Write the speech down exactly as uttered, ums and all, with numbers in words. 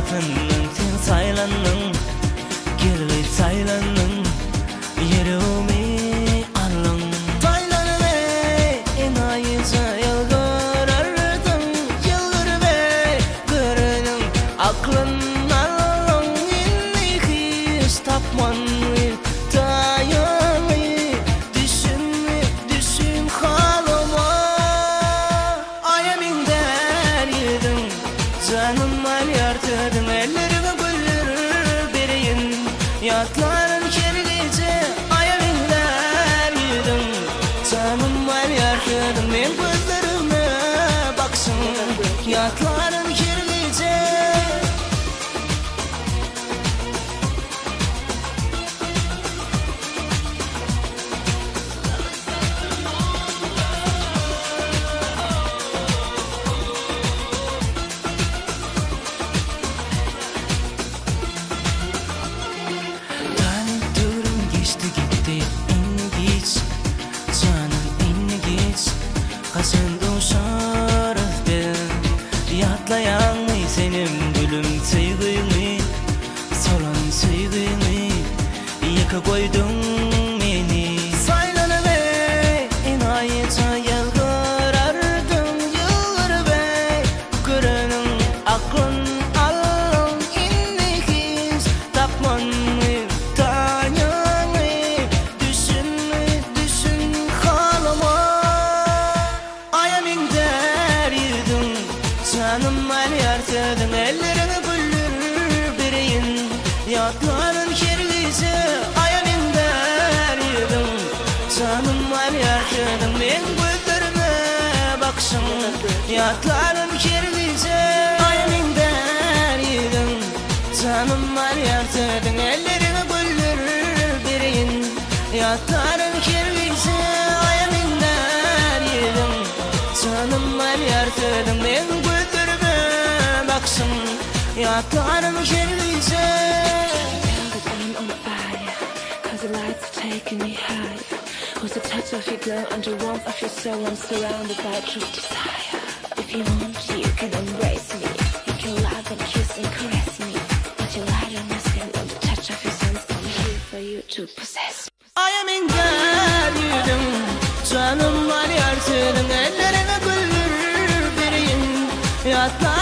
hayatının sen saylandın, kirli saylandın, yerimi alın. Saylanın ey, enayıza yılgırırdın, yılgır bey, görünün aklın alın, inni his tapman dayanı, düşünme, düşün halıma. Ayamin der yedin, canım al yartırdın, ellerime güller bereyin, yatların kergece. Ayamin der yedin, canım al yartırdın, men gözlerime baksın, yatların kergece. Kasın şaraf ben yatlayan senin gülüm sevgini, solan sevgini yaka koydun beni. Saylanı bey, enayetça yalgırardın, yılgır bey, görünün aklın alın, inni his tapman dayanı, düşünme, düşün halıma. Canım al yartırdın, ellerine güller bereyin, yatların kergece. Ayamin der yedin, canım al yartırdın, men gözlerime baksın, yatların kergece. Ayamin der yedin, canım al yartırdın, ellerine güller bereyin, yatların kergece. Ayamin der yedin, canım al yartırdın, men yatlarım kergece. I'm on fire, cause the lights are taking me higher. With the touch of your glow and the warmth of your soul, I'm surrounded by true desire. If you want, you can embrace me. You can love and kiss and caress me. But your light on my skin and the touch of your sense, I'm here for you to possess. Ayamin der yedin, canım al yartırdın, ellerine güller bereyin, yatlar